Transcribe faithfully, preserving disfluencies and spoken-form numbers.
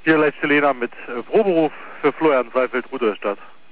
Hier Leitstelle Lena mit äh, Proberuf für Florian Seifeld, Rudolstadt.